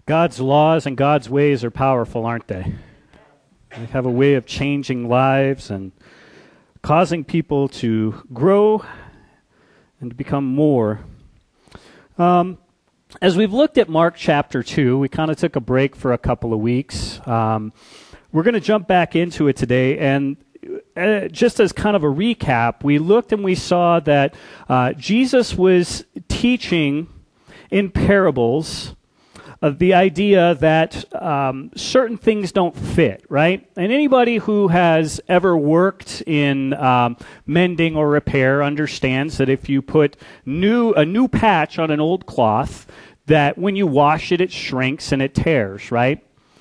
God's laws and God's ways are powerful, aren't they? They have a way of changing lives and causing people to grow and to become more. As we've looked at Mark chapter 2, we kind of took a break for a couple of weeks. We're going to jump back into it today, and just as kind of a recap, we looked and we saw that Jesus was teaching in parables of the idea that certain things don't fit, right? And anybody who has ever worked in mending or repair understands that if you put a new patch on an old cloth, that when you wash it, it shrinks and it tears, right?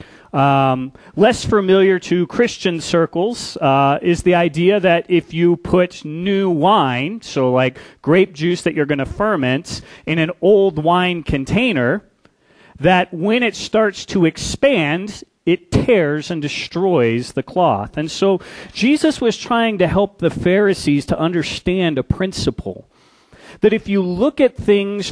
Less familiar to Christian circles is the idea that if you put new wine, so like grape juice that you're going to ferment, in an old wine container, that when it starts to expand, it tears and destroys the cloth. And so Jesus was trying to help the Pharisees to understand a principle. That if you look at things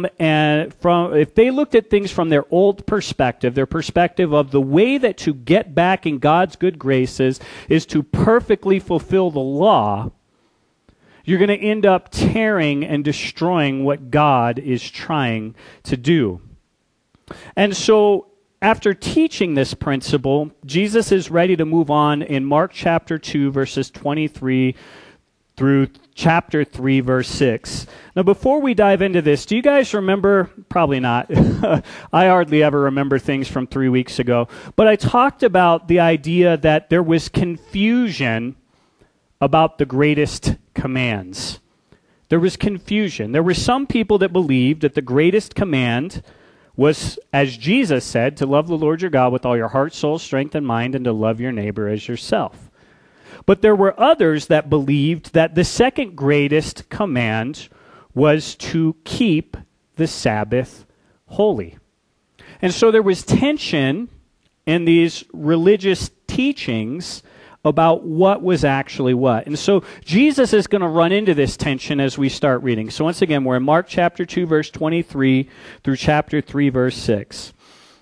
if they looked at things from their old perspective, their perspective of the way that to get back in God's good graces is to perfectly fulfill the law, you're going to end up tearing and destroying what God is trying to do. And so, after teaching this principle, Jesus is ready to move on in Mark chapter 2, verses 23 through chapter 3, verse 6. Now, before we dive into this, do you guys remember? Probably not. I hardly ever remember things from 3 weeks ago. But I talked about the idea that there was confusion about the greatest commands. There was confusion. There were some people that believed that the greatest command was, as Jesus said, to love the Lord your God with all your heart, soul, strength, and mind, and to love your neighbor as yourself. But there were others that believed that the second greatest command was to keep the Sabbath holy. And so there was tension in these religious teachings about what was actually what. And so Jesus is going to run into this tension as we start reading. So once again, we're in Mark chapter 2, verse 23 through chapter 3, verse 6.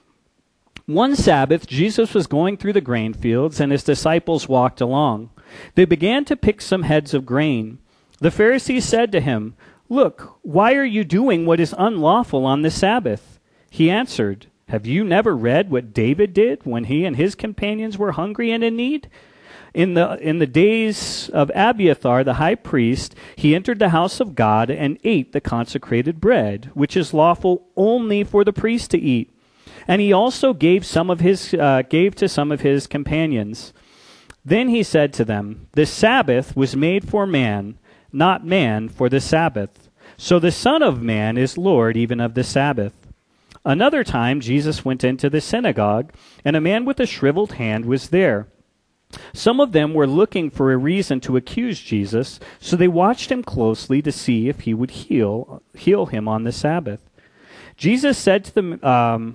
One Sabbath, Jesus was going through the grain fields, and his disciples walked along. They began to pick some heads of grain. The Pharisees said to him, "Look, why are you doing what is unlawful on the Sabbath?" He answered, "Have you never read what David did when he and his companions were hungry and in need? In the days of Abiathar the high priest, he entered the house of God and ate the consecrated bread, which is lawful only for the priest to eat. And he also gave to some of his companions. Then he said to them, the Sabbath was made for man, not man for the Sabbath. So the Son of Man is Lord even of the Sabbath." Another time Jesus went into the synagogue, and a man with a shriveled hand was there. Some of them were looking for a reason to accuse Jesus, so they watched him closely to see if he would heal him on the Sabbath. Jesus said to them,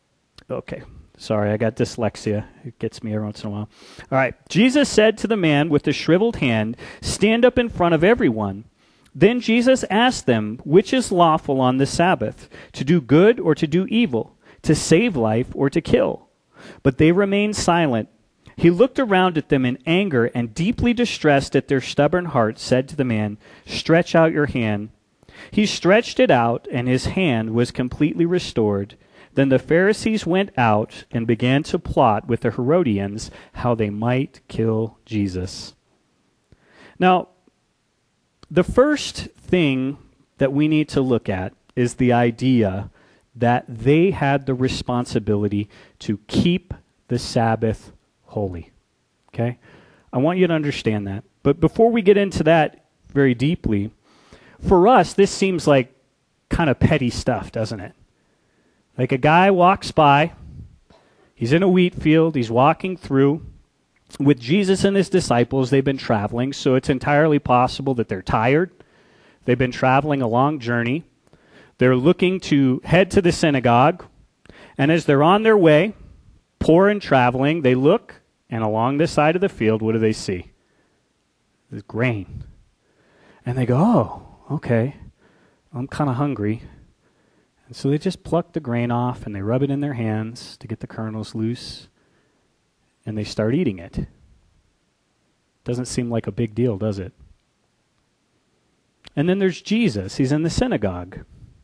sorry, I got dyslexia. It gets me every once in a while. All right. Jesus said to the man with the shriveled hand, "Stand up in front of everyone." Then Jesus asked them, "Which is lawful on the Sabbath, to do good or to do evil, to save life or to kill?" But they remained silent. He looked around at them in anger and, deeply distressed at their stubborn hearts, said to the man, "Stretch out your hand." He stretched it out, and his hand was completely restored. Then the Pharisees went out and began to plot with the Herodians how they might kill Jesus. Now, the first thing that we need to look at is the idea that they had the responsibility to keep the Sabbath holy. Okay? I want you to understand that. But before we get into that very deeply, for us, this seems like kind of petty stuff, doesn't it? Like a guy walks by, he's in a wheat field, he's walking through with Jesus and his disciples. They've been traveling, so it's entirely possible that they're tired. They've been traveling a long journey. They're looking to head to the synagogue, and as they're on their way, poor and traveling, they look, and along the side of the field, what do they see? There's grain. And they go, "Oh, okay, I'm kind of hungry. And so they just pluck the grain off and they rub it in their hands to get the kernels loose, and they start eating it. Doesn't seem like a big deal, does it? And then there's Jesus. He's in the synagogue.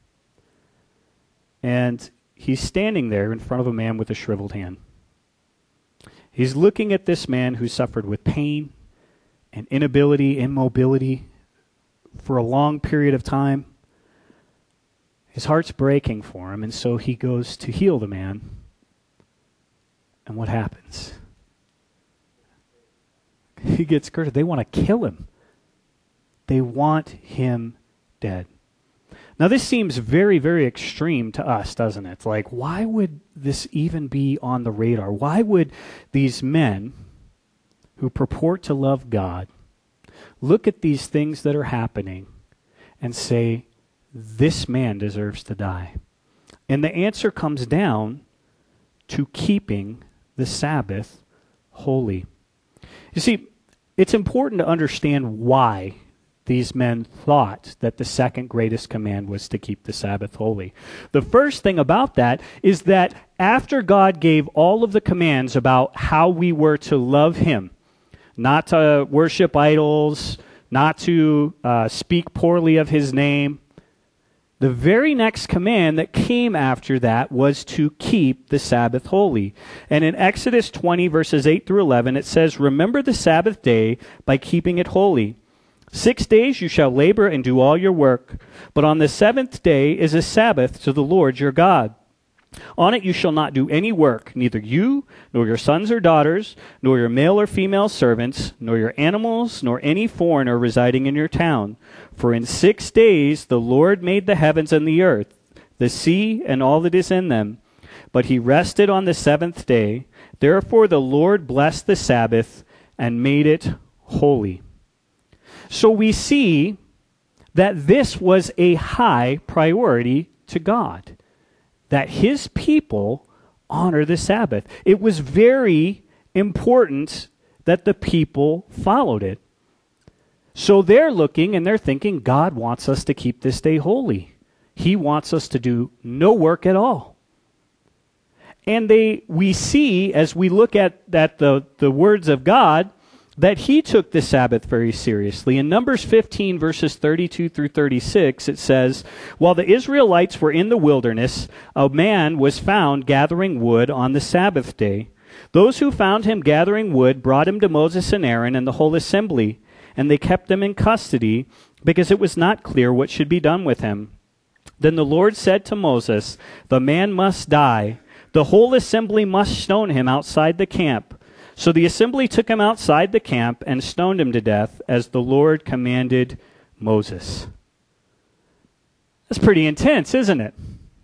And he's standing there in front of a man with a shriveled hand. He's looking at this man who suffered with pain and inability, immobility for a long period of time. His heart's breaking for him, and so he goes to heal the man. And what happens? He gets cursed. They want to kill him. They want him dead. Now, this seems very, very extreme to us, doesn't it? Like, why would this even be on the radar? Why would these men who purport to love God look at these things that are happening and say, this man deserves to die? And the answer comes down to keeping the Sabbath holy. You see, it's important to understand why these men thought that the second greatest command was to keep the Sabbath holy. The first thing about that is that after God gave all of the commands about how we were to love him, not to worship idols, not to speak poorly of his name, the very next command that came after that was to keep the Sabbath holy. And in Exodus 20, verses 8 through 11, it says, "Remember the Sabbath day by keeping it holy. 6 days you shall labor and do all your work, but on the seventh day is a Sabbath to the Lord your God. On it you shall not do any work, neither you, nor your sons or daughters, nor your male or female servants, nor your animals, nor any foreigner residing in your town. For in 6 days the Lord made the heavens and the earth, the sea and all that is in them. But he rested on the seventh day. Therefore the Lord blessed the Sabbath and made it holy." So we see that this was a high priority to God, that his people honor the Sabbath. It was very important that the people followed it. So they're looking and they're thinking, God wants us to keep this day holy. He wants us to do no work at all. And we see, as we look at the words of God, that he took the Sabbath very seriously. In Numbers 15, verses 32 through 36, it says, "While the Israelites were in the wilderness, a man was found gathering wood on the Sabbath day. Those who found him gathering wood brought him to Moses and Aaron and the whole assembly, and they kept him in custody because it was not clear what should be done with him. Then the Lord said to Moses, 'The man must die. The whole assembly must stone him outside the camp.' So the assembly took him outside the camp and stoned him to death as the Lord commanded Moses." That's pretty intense, isn't it?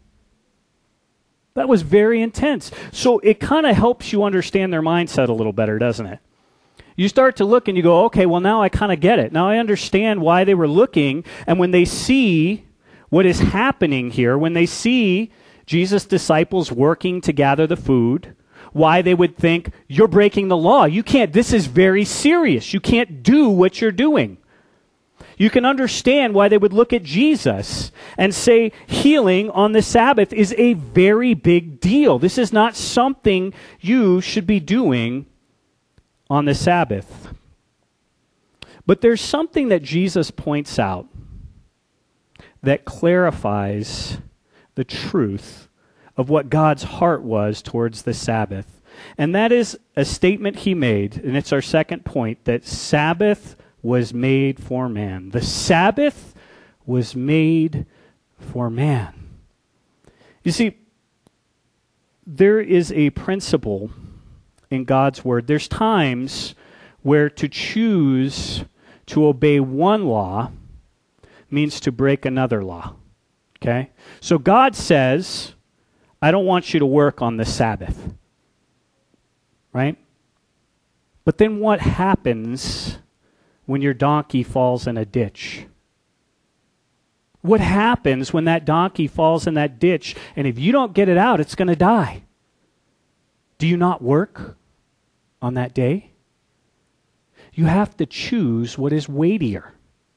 That was very intense. So it kind of helps you understand their mindset a little better, doesn't it? You start to look and you go, okay, well now I kind of get it. Now I understand why they were looking, and when they see what is happening here, when they see Jesus' disciples working to gather the food, why they would think, you're breaking the law. You can't, this is very serious. You can't do what you're doing. You can understand why they would look at Jesus and say healing on the Sabbath is a very big deal. This is not something you should be doing on the Sabbath. But there's something that Jesus points out that clarifies the truth of what God's heart was towards the Sabbath. And that is a statement he made, and it's our second point, that Sabbath was made for man. The Sabbath was made for man. You see, there is a principle in God's word. There's times where to choose to obey one law means to break another law. Okay? So God says, I don't want you to work on the Sabbath. Right? But then what happens when your donkey falls in a ditch? What happens when that donkey falls in that ditch, and if you don't get it out, it's going to die? Do you not work on that day? You have to choose what is weightier.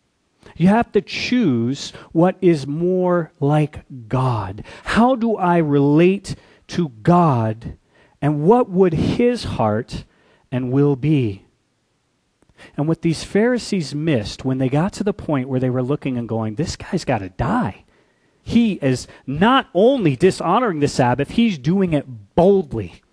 You have to choose what is more like God. How do I relate to God, and what would his heart and will be? And what these Pharisees missed when they got to the point where they were looking and going, this guy's got to die. He is not only dishonoring the Sabbath, he's doing it boldly.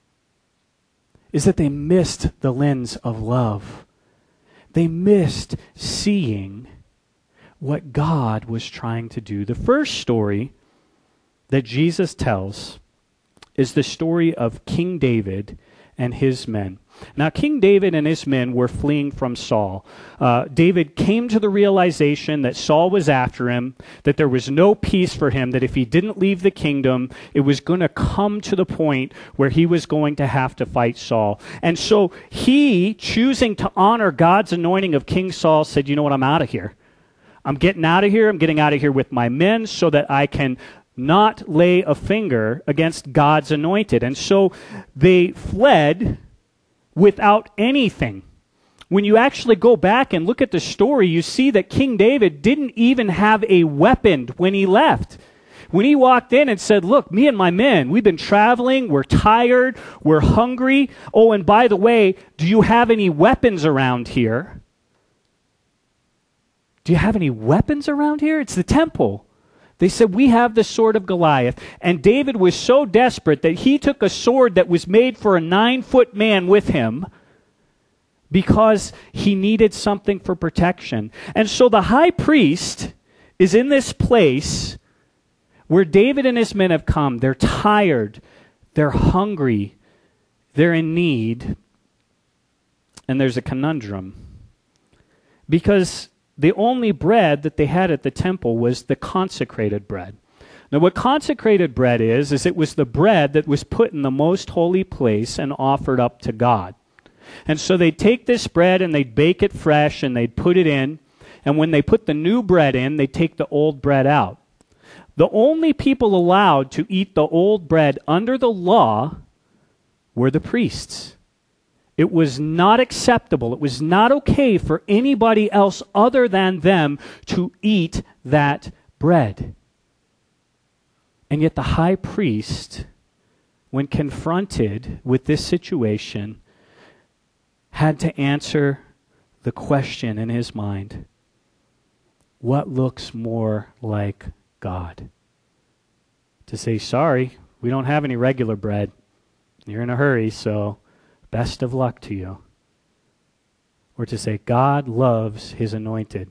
Is that they missed the lens of love. They missed seeing what God was trying to do. The first story that Jesus tells is the story of King David and his men. Now, King David and his men were fleeing from Saul. David came to the realization that Saul was after him, that there was no peace for him, that if he didn't leave the kingdom, it was going to come to the point where he was going to have to fight Saul. And so he, choosing to honor God's anointing of King Saul, said, you know what, I'm out of here. I'm getting out of here. I'm getting out of here with my men so that I can not lay a finger against God's anointed. And so they fled without anything. When you actually go back and look at the story, you see that King David didn't even have a weapon when he left. When he walked in and said, look, me and my men, we've been traveling, we're tired, we're hungry. Oh, and by the way, do you have any weapons around here? Do you have any weapons around here? It's the temple. They said, we have the sword of Goliath. And David was so desperate that he took a sword that was made for a 9-foot man with him because he needed something for protection. And so the high priest is in this place where David and his men have come. They're tired. They're hungry. They're in need. And there's a conundrum. Because the only bread that they had at the temple was the consecrated bread. Now, what consecrated bread is it was the bread that was put in the most holy place and offered up to God. And so they'd take this bread and they'd bake it fresh and they'd put it in. And when they put the new bread in, they'd take the old bread out. The only people allowed to eat the old bread under the law were the priests. It was not acceptable. It was not okay for anybody else other than them to eat that bread. And yet the high priest, when confronted with this situation, had to answer the question in his mind, what looks more like God? To say, sorry, we don't have any regular bread. You're in a hurry, so best of luck to you. Or to say, God loves his anointed.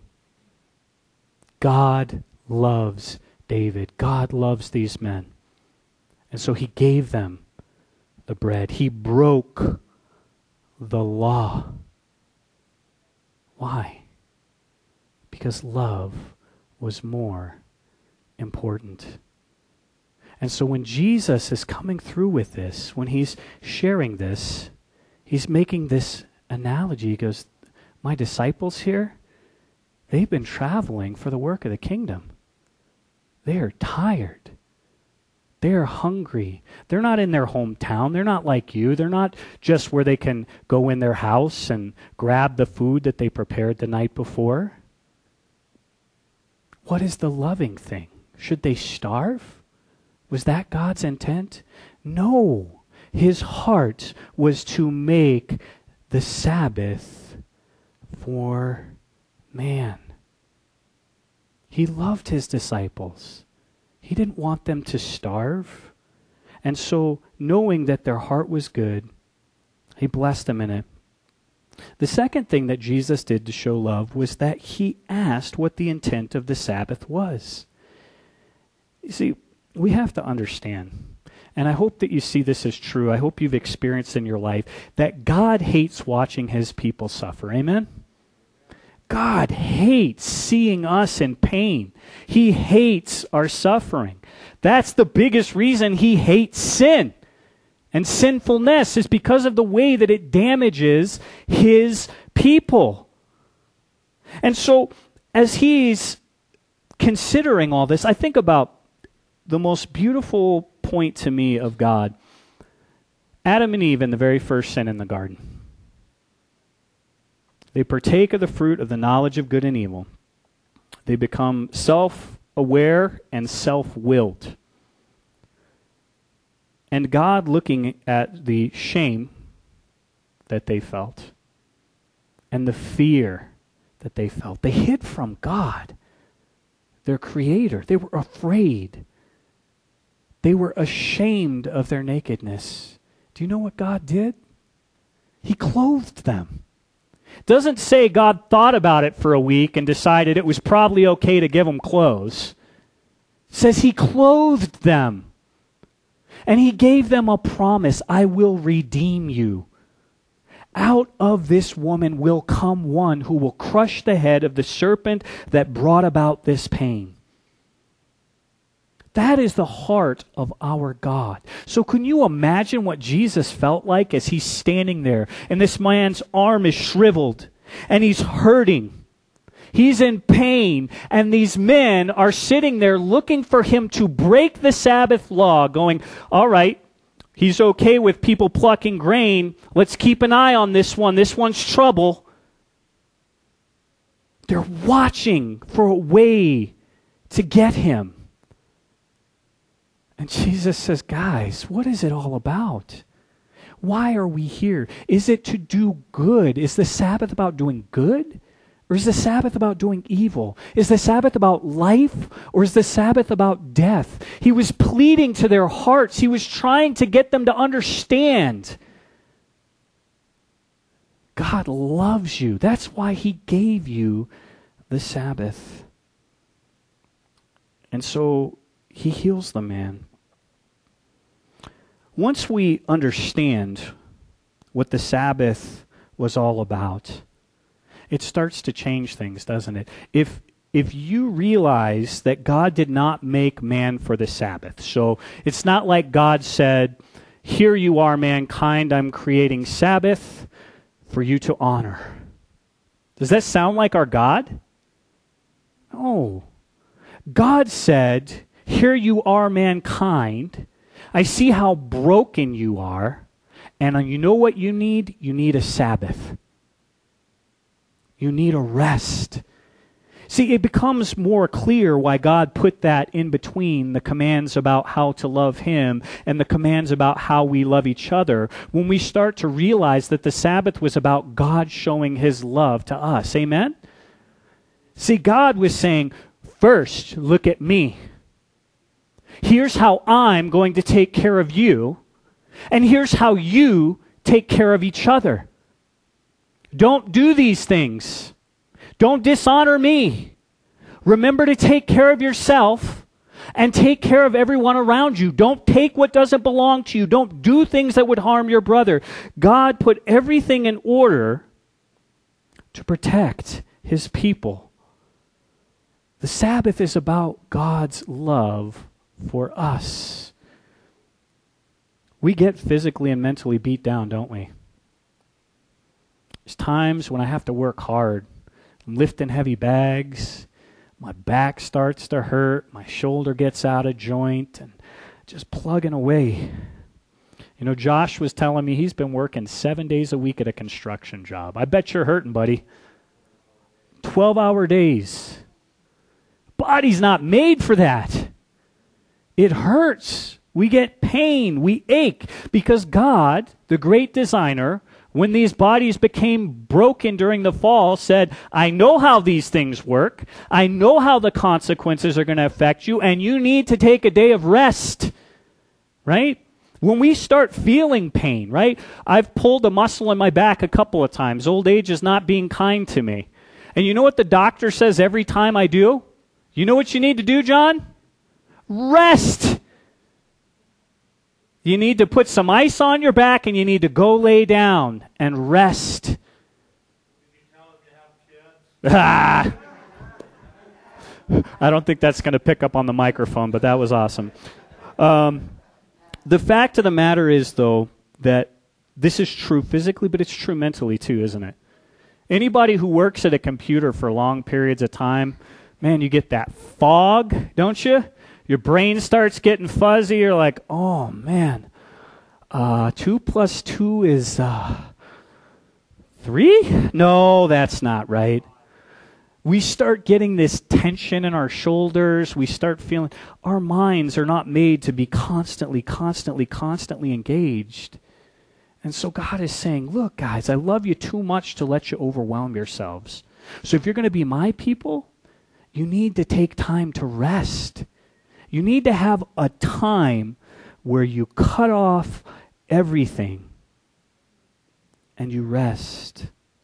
God loves David. God loves these men. And so he gave them the bread. He broke the law. Why? Because love was more important. And so when Jesus is coming through with this, when he's sharing this, he's making this analogy. He goes, my disciples here, they've been traveling for the work of the kingdom. They are tired. They are hungry. They're not in their hometown. They're not like you. They're not just where they can go in their house and grab the food that they prepared the night before. What is the loving thing? Should they starve? Was that God's intent? No. His heart was to make the Sabbath for man. He loved his disciples. He didn't want them to starve. And so, knowing that their heart was good, he blessed them in it. The second thing that Jesus did to show love was that he asked what the intent of the Sabbath was. You see, we have to understand, and I hope that you see this as true. I hope you've experienced in your life that God hates watching his people suffer. Amen? God hates seeing us in pain. He hates our suffering. That's the biggest reason he hates sin. And sinfulness is because of the way that it damages his people. And so, as he's considering all this, I think about the most beautiful point to me of God. Adam and Eve in the very first sin in the garden. They partake of the fruit of the knowledge of good and evil. They become self-aware and self-willed. And God, looking at the shame that they felt and the fear that they felt, they hid from God, their Creator. They were afraid. They were ashamed of their nakedness. Do you know what God did? He clothed them. Doesn't say God thought about it for a week and decided it was probably okay to give them clothes. It says He clothed them. And He gave them a promise, I will redeem you. Out of this woman will come one who will crush the head of the serpent that brought about this pain. That is the heart of our God. So can you imagine what Jesus felt like as He's standing there and this man's arm is shriveled and he's hurting? He's in pain, and these men are sitting there looking for Him to break the Sabbath law, going, all right, He's okay with people plucking grain. Let's keep an eye on this one. This one's trouble. They're watching for a way to get Him. And Jesus says, guys, what is it all about? Why are we here? Is it to do good? Is the Sabbath about doing good? Or is the Sabbath about doing evil? Is the Sabbath about life? Or is the Sabbath about death? He was pleading to their hearts. He was trying to get them to understand. God loves you. That's why He gave you the Sabbath. And so He heals the man. Once we understand what the Sabbath was all about, it starts to change things, doesn't it? If you realize that God did not make man for the Sabbath, so it's not like God said, here you are, mankind, I'm creating Sabbath for you to honor. Does that sound like our God? No. God said, here you are, mankind, I see how broken you are, and you know what you need? You need a Sabbath. You need a rest. See, it becomes more clear why God put that in between the commands about how to love Him and the commands about how we love each other when we start to realize that the Sabbath was about God showing His love to us. Amen? See, God was saying, first, look at me. Here's how I'm going to take care of you, and here's how you take care of each other. Don't do these things. Don't dishonor me. Remember to take care of yourself and take care of everyone around you. Don't take what doesn't belong to you. Don't do things that would harm your brother. God put everything in order to protect His people. The Sabbath is about God's love for us. We get physically and mentally beat down, don't we? There's times when I have to work hard. I'm lifting heavy bags. My back starts to hurt. My shoulder gets out of joint and just plugging away. You know, Josh was telling me he's been working 7 days a week at a construction job. I bet you're hurting, buddy. 12-hour days. Body's not made for that. It hurts. We get pain. We ache because God, the great designer, when these bodies became broken during the fall, said, I know how these things work. I know how the consequences are going to affect you, and you need to take a day of rest. Right? When we start feeling pain, right? I've pulled a muscle in my back a couple of times. Old age is not being kind to me. And you know what the doctor says every time I do? You know what you need to do, John? Rest. You need to put some ice on your back and you need to go lay down and rest. Did you tell them you have kids? I don't think that's going to pick up on the microphone, but that was awesome. The fact of the matter is, though, that this is true physically, but it's true mentally too, isn't it? Anybody who works at a computer for long periods of time, man, you get that fog, don't you? Your brain starts getting fuzzy. You're like, oh, man, 2 + 2 is 3? No, that's not right. We start getting this tension in our shoulders. We start feeling our minds are not made to be constantly engaged. And so God is saying, look, guys, I love you too much to let you overwhelm yourselves. So if you're going to be my people, you need to take time to rest. You need to have a time where you cut off everything and you rest.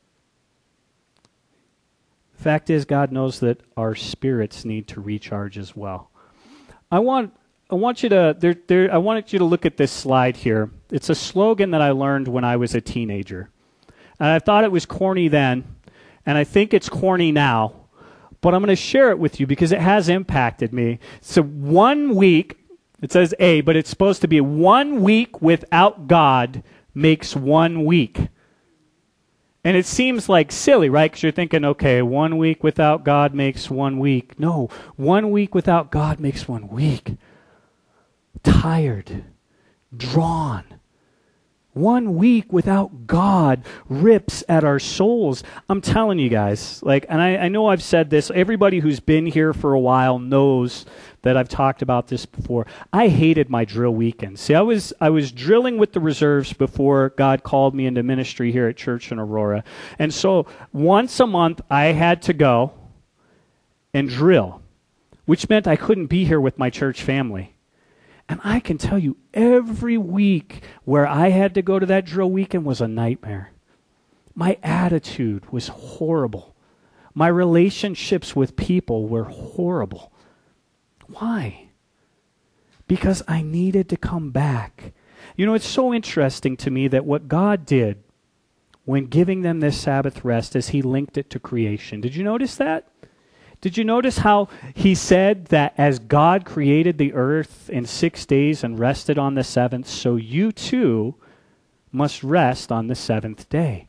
The fact is, God knows that our spirits need to recharge as well. I want you to look at this slide here. It's a slogan that I learned when I was a teenager. And I thought it was corny then, and I think it's corny now. But I'm going to share it with you because it has impacted me. So 1 week, it says A, but it's supposed to be 1 week without God makes 1 week. And it seems like silly, right? Because you're thinking, okay, 1 week without God makes 1 week. No, 1 week without God makes 1 week. Tired, drawn. 1 week without God rips at our souls. I'm telling you guys, and I know I've said this. Everybody who's been here for a while knows that I've talked about this before. I hated my drill weekends. See, I was drilling with the reserves before God called me into ministry here at church in Aurora. And so once a month I had to go and drill, which meant I couldn't be here with my church family. And I can tell you, every week where I had to go to that drill weekend was a nightmare. My attitude was horrible. My relationships with people were horrible. Why? Because I needed to come back. You know, it's so interesting to me that what God did when giving them this Sabbath rest is he linked it to creation. Did you notice that? Did you notice how he said that as God created the earth in 6 days and rested on the seventh, so you too must rest on the seventh day?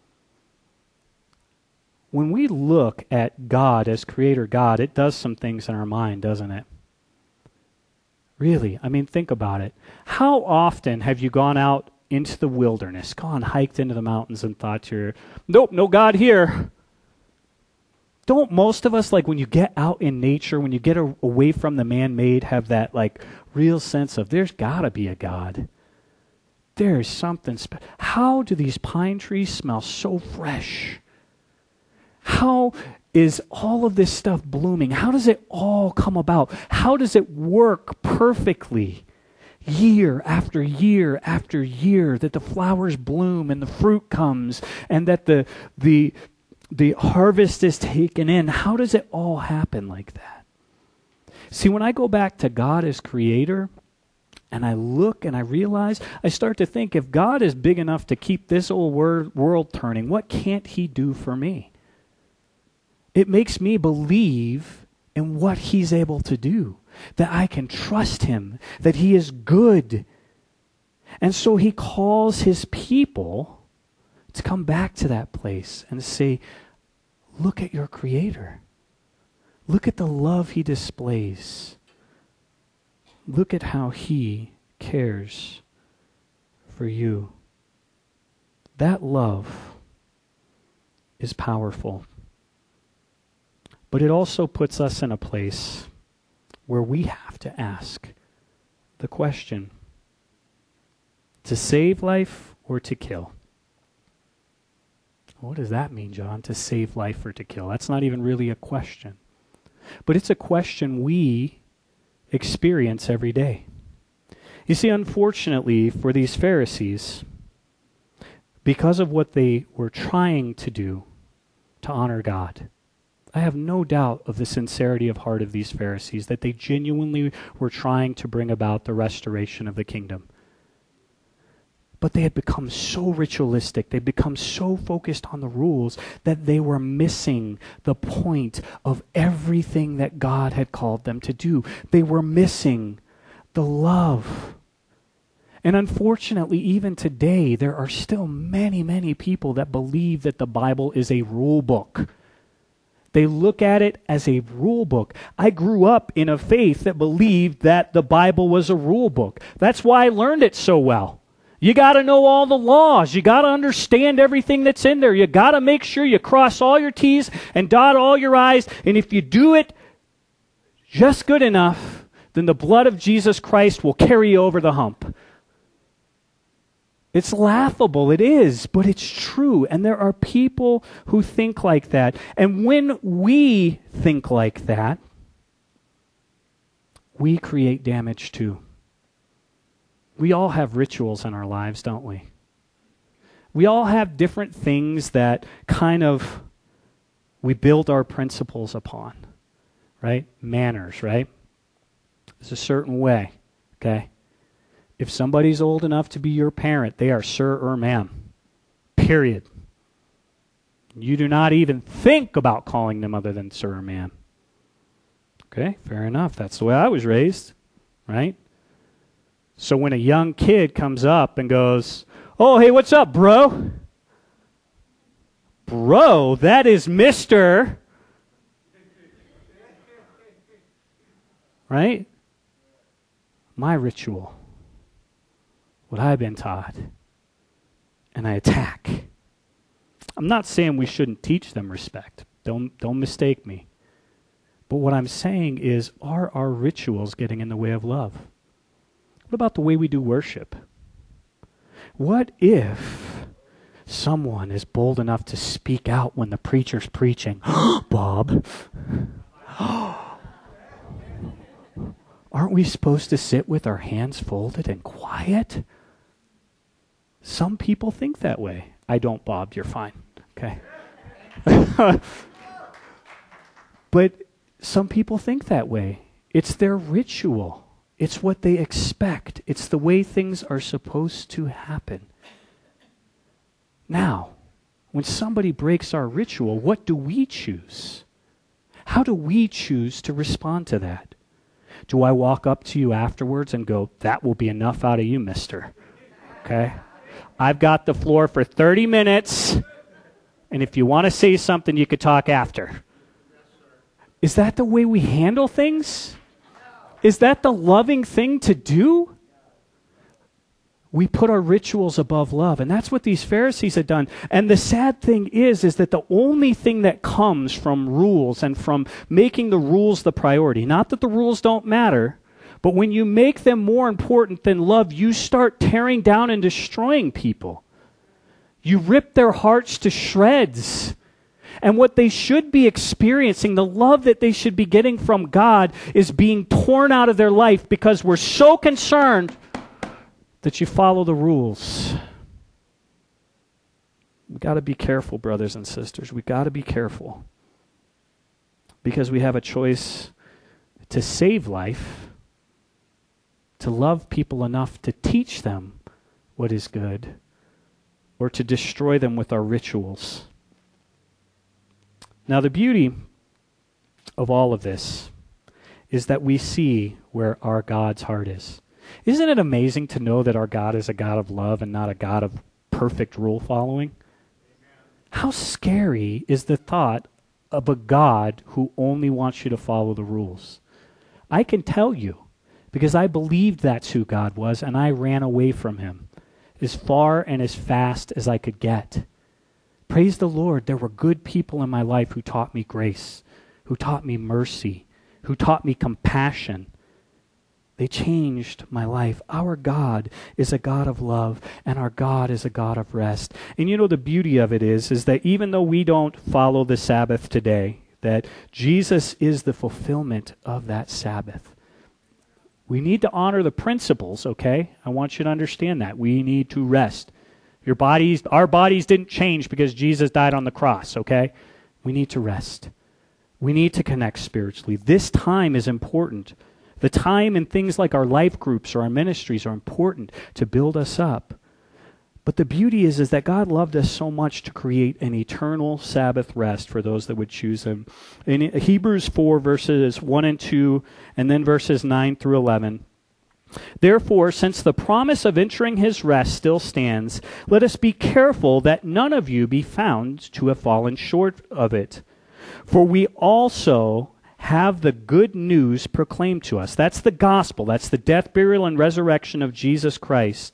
When we look at God as Creator God, it does some things in our mind, doesn't it? Really, I mean, think about it. How often have you gone out into the wilderness, hiked into the mountains and thought nope, no God here? Don't most of us, when you get out in nature, when you get away from the man-made, have that, real sense of there's got to be a God? There's something special. How do these pine trees smell so fresh? How is all of this stuff blooming? How does it all come about? How does it work perfectly? Year after year after year, that the flowers bloom and the fruit comes and that the harvest is taken in. How does it all happen like that? See, when I go back to God as Creator, and I look and I realize, I start to think, if God is big enough to keep this old world turning, what can't He do for me? It makes me believe in what He's able to do, that I can trust Him, that He is good. And so He calls His people to come back to that place and say, look at your Creator. Look at the love He displays. Look at how He cares for you. That love is powerful. But it also puts us in a place where we have to ask the question, to save life or to kill? What does that mean, John, to save life or to kill? That's not even really a question. But it's a question we experience every day. You see, unfortunately for these Pharisees, because of what they were trying to do to honor God, I have no doubt of the sincerity of heart of these Pharisees, that they genuinely were trying to bring about the restoration of the kingdom. But they had become so ritualistic, they'd become so focused on the rules that they were missing the point of everything that God had called them to do. They were missing the love. And unfortunately, even today, there are still many, many people that believe that the Bible is a rule book. They look at it as a rule book. I grew up in a faith that believed that the Bible was a rule book. That's why I learned it so well. You got to know all the laws. You got to understand everything that's in there. You got to make sure you cross all your T's and dot all your I's. And if you do it just good enough, then the blood of Jesus Christ will carry you over the hump. It's laughable, it is, but it's true. And there are people who think like that. And when we think like that, we create damage too. We all have rituals in our lives, don't we? We all have different things that kind of we build our principles upon, right? Manners, right? There's a certain way, okay? If somebody's old enough to be your parent, they are sir or ma'am, period. You do not even think about calling them other than sir or ma'am. Okay, fair enough. That's the way I was raised, right? So when a young kid comes up and goes, "Oh, hey, what's up, bro?" Bro, that is Mr. Right? My ritual. What I've been taught. And I attack. I'm not saying we shouldn't teach them respect. Don't mistake me. But what I'm saying is, are our rituals getting in the way of love? What about the way we do worship? What if someone is bold enough to speak out when the preacher's preaching? Bob, aren't we supposed to sit with our hands folded and quiet? Some people think that way. I don't, Bob. You're fine. Okay. But some people think that way. It's their ritual. It's what they expect. It's the way things are supposed to happen. Now, when somebody breaks our ritual, what do we choose? How do we choose to respond to that? Do I walk up to you afterwards and go, "That will be enough out of you, mister"? Okay? I've got the floor for 30 minutes, and if you want to say something, you could talk after. Is that the way we handle things? Is that the loving thing to do? We put our rituals above love, and that's what these Pharisees had done. And the sad thing is that the only thing that comes from rules and from making the rules the priority, not that the rules don't matter, but when you make them more important than love, you start tearing down and destroying people. You rip their hearts to shreds. And what they should be experiencing, the love that they should be getting from God, is being torn out of their life because we're so concerned that you follow the rules. We've got to be careful, brothers and sisters. We've got to be careful. Because we have a choice to save life, to love people enough to teach them what is good, or to destroy them with our rituals. Now, the beauty of all of this is that we see where our God's heart is. Isn't it amazing to know that our God is a God of love and not a God of perfect rule following? How scary is the thought of a God who only wants you to follow the rules? I can tell you, because I believed that's who God was, and I ran away from him as far and as fast as I could get. Praise the Lord, there were good people in my life who taught me grace, who taught me mercy, who taught me compassion. They changed my life. Our God is a God of love, and our God is a God of rest. And you know, the beauty of it is that even though we don't follow the Sabbath today, that Jesus is the fulfillment of that Sabbath. We need to honor the principles, okay? I want you to understand that. We need to rest. Our bodies didn't change because Jesus died on the cross, okay? We need to rest. We need to connect spiritually. This time is important. The time and things like our life groups or our ministries are important to build us up. But the beauty is that God loved us so much to create an eternal Sabbath rest for those that would choose him. In Hebrews 4, verses 1 and 2, and then verses 9 through 11, "Therefore, since the promise of entering his rest still stands, let us be careful that none of you be found to have fallen short of it. For we also have the good news proclaimed to us." That's the gospel. That's the death, burial, and resurrection of Jesus Christ.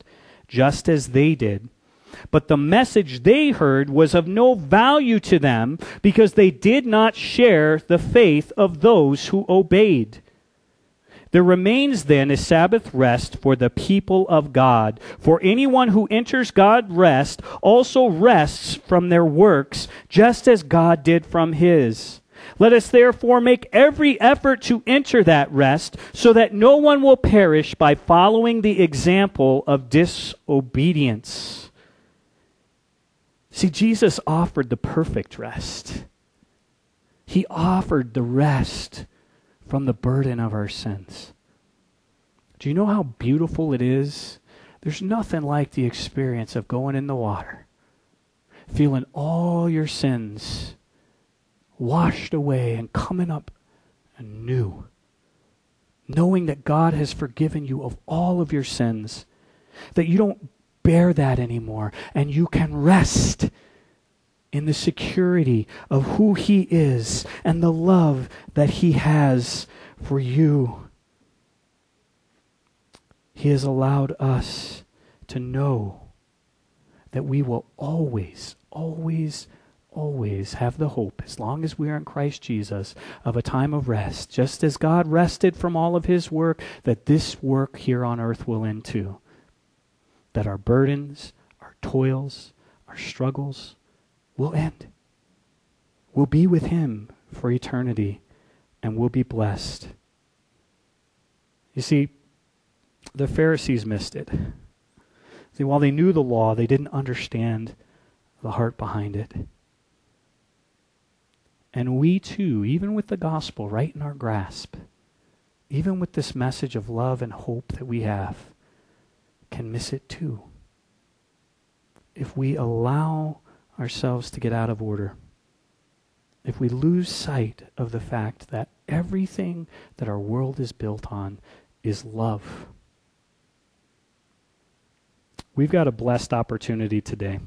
just as they did. But the message they heard was of no value to them because they did not share the faith of those who obeyed. There remains then a Sabbath rest for the people of God. For anyone who enters God's rest also rests from their works, just as God did from his. Let us therefore make every effort to enter that rest, so that no one will perish by following the example of disobedience. See, Jesus offered the perfect rest. He offered the rest from the burden of our sins. Do you know how beautiful it is? There's nothing like the experience of going in the water, feeling all your sins washed away and coming up anew, knowing that God has forgiven you of all of your sins, that you don't bear that anymore, and you can rest in the security of who He is and the love that He has for you. He has allowed us to know that we will always, always, always have the hope, as long as we are in Christ Jesus, of a time of rest. Just as God rested from all of His work, that this work here on earth will end too. That our burdens, our toils, our struggles will end. We'll be with Him for eternity, and we'll be blessed. You see, the Pharisees missed it. See, while they knew the law, they didn't understand the heart behind it. And we too, even with the gospel right in our grasp, even with this message of love and hope that we have, can miss it too. If we allow ourselves to get out of order, if we lose sight of the fact that everything that our world is built on is love. We've got a blessed opportunity today.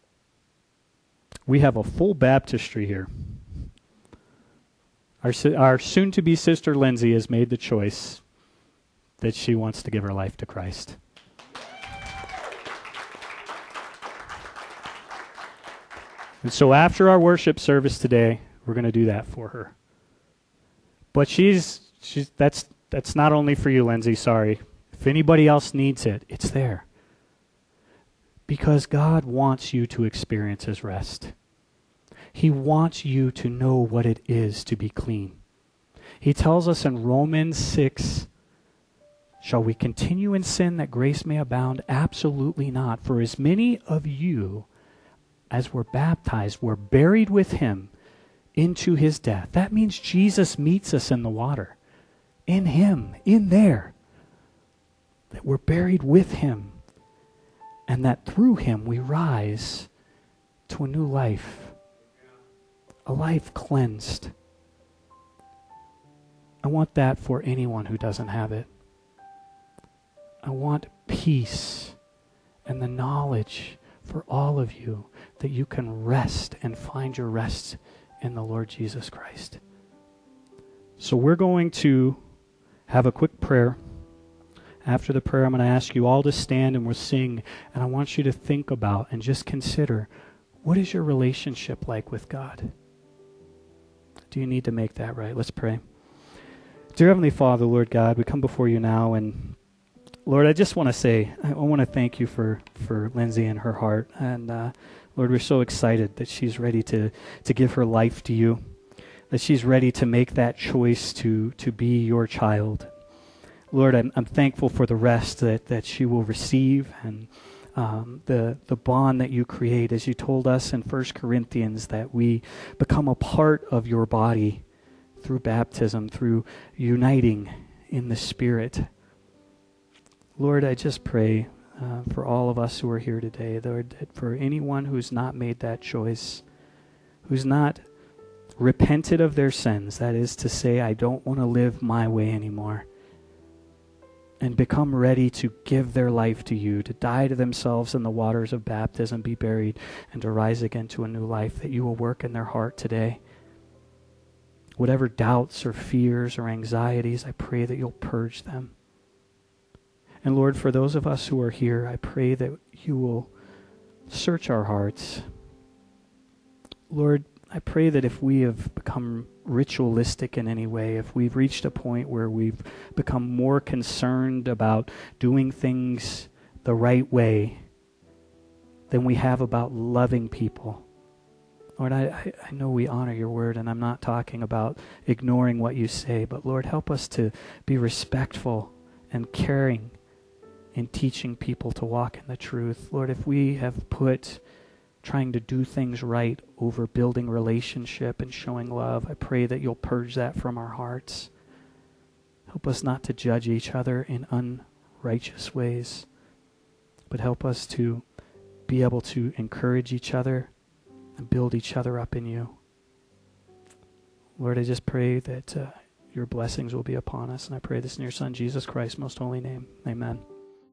We have a full baptistry here. Our soon-to-be sister Lindsay has made the choice that she wants to give her life to Christ. And so after our worship service today, we're going to do that for her. But that's not only for you, Lindsay, sorry. If anybody else needs it, it's there. Because God wants you to experience His rest. He wants you to know what it is to be clean. He tells us in Romans 6, shall we continue in sin that grace may abound? Absolutely not. For as many of you as were baptized were buried with Him into His death. That means Jesus meets us in the water. In Him, in there. That we're buried with Him. And that through Him we rise to a new life. A life cleansed. I want that for anyone who doesn't have it. I want peace and the knowledge for all of you that you can rest and find your rest in the Lord Jesus Christ. So we're going to have a quick prayer. After the prayer, I'm going to ask you all to stand and we'll sing. And I want you to think about and just consider, what is your relationship like with God? Do you need to make that right? Let's pray. Dear Heavenly Father, Lord God, we come before you now. And Lord, I just want to say, I want to thank you for Lindsay and her heart. And Lord, we're so excited that she's ready to give her life to you. That she's ready to make that choice to be your child. Lord, I'm thankful for the rest that she will receive and the bond that you create, as you told us in 1 Corinthians, that we become a part of your body through baptism, through uniting in the Spirit. Lord, I just pray for all of us who are here today, Lord, that for anyone who's not made that choice, who's not repented of their sins, that is to say, I don't want to live my way anymore, and become ready to give their life to you, to die to themselves in the waters of baptism, be buried, and to rise again to a new life, that you will work in their heart today. Whatever doubts or fears or anxieties, I pray that you'll purge them. And Lord, for those of us who are here, I pray that you will search our hearts. Lord, I pray that if we have become ritualistic in any way, if we've reached a point where we've become more concerned about doing things the right way than we have about loving people. Lord, I know we honor your word, and I'm not talking about ignoring what you say, but Lord, help us to be respectful and caring in teaching people to walk in the truth. Lord, if we have put trying to do things right over building relationship and showing love, I pray that you'll purge that from our hearts. Help us not to judge each other in unrighteous ways, but help us to be able to encourage each other and build each other up in you. Lord, I just pray that your blessings will be upon us, and I pray this in your Son, Jesus Christ's most holy name. Amen.